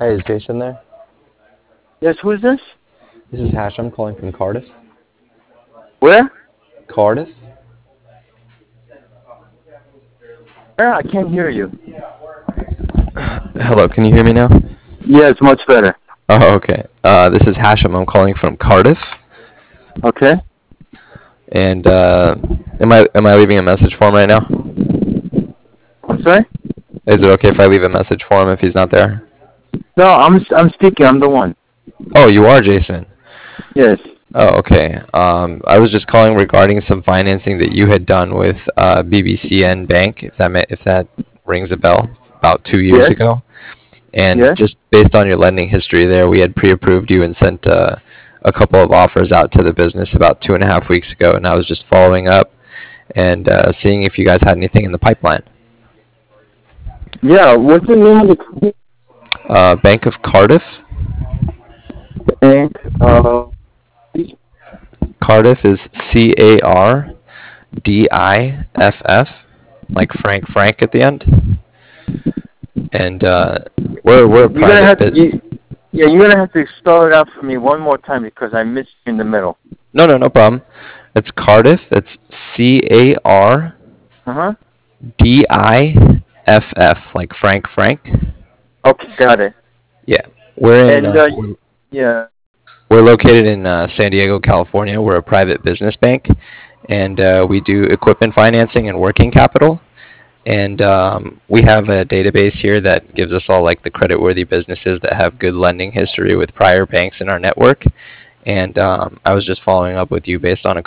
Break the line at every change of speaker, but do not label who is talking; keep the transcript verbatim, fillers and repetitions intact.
Hey, is Jason there?
Yes, who is this?
This is Hashem calling from Cardiff.
Where?
Cardiff?
Where? I can't hear you.
Hello, can you hear me now?
Yeah, it's much better.
Oh, okay. Uh, this is Hashem. I'm calling from Cardiff.
Okay.
And uh, am I am I leaving a message for him right now?
I'm sorry?
Is it okay if I leave a message for him if he's not there?
No, I'm I'm speaking. I'm the one.
Oh, you are Jason.
Yes.
Oh, okay. Um, I was just calling regarding some financing that you had done with uh, B B C N Bank, if that ma- if that rings a bell, about two years
Yes.
ago. And
Yes.
just based on your lending history there, we had pre-approved you and sent uh, a couple of offers out to the business about two and a half weeks ago. And I was just following up and uh, seeing if you guys had anything in the pipeline.
Yeah. What's the name of the company?
Uh, Bank of Cardiff.
Bank. Uh.
Cardiff is C A R D I F F, like Frank Frank at the end. And uh, we're we're a
You're gonna
private
have to.
bit.
You, yeah, you're gonna have to spell it out for me one more time because I missed you in the middle.
No, no, no problem. It's Cardiff. It's C A R
Uh huh.
D I F F, like Frank Frank.
Okay, got it.
Yeah, we're in.
And
Uh,
uh, yeah.
we're located in uh, San Diego, California. We're a private business bank, and uh, we do equipment financing and working capital. And um, we have a database here that gives us all like the creditworthy businesses that have good lending history with prior banks in our network. And um, I was just following up with you based on a